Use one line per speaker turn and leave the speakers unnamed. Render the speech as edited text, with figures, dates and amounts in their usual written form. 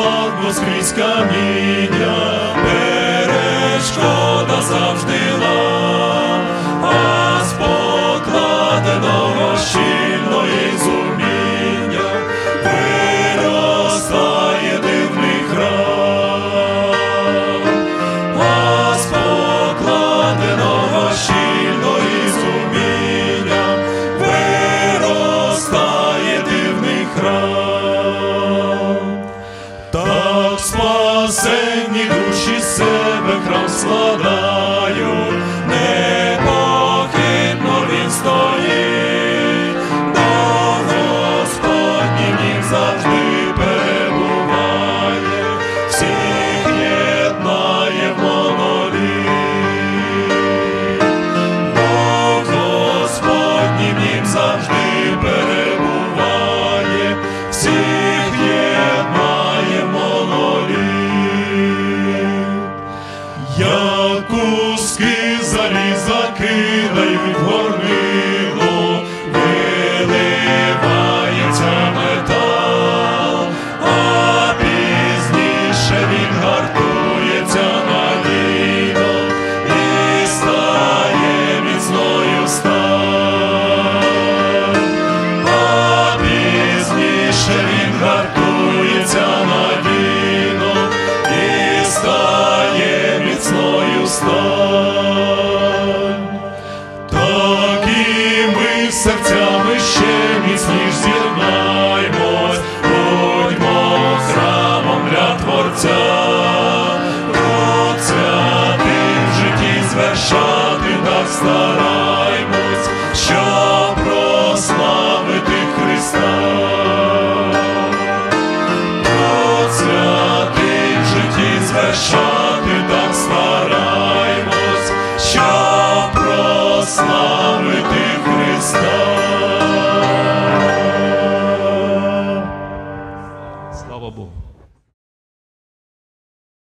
складно скрізь каміння, перешкода завжди лам, а з покладеного щільно і з уміння виростає дивний храм, а з покладеного щільно і з уміння виростає дивний храм. Так спасенні душі себе храм складають,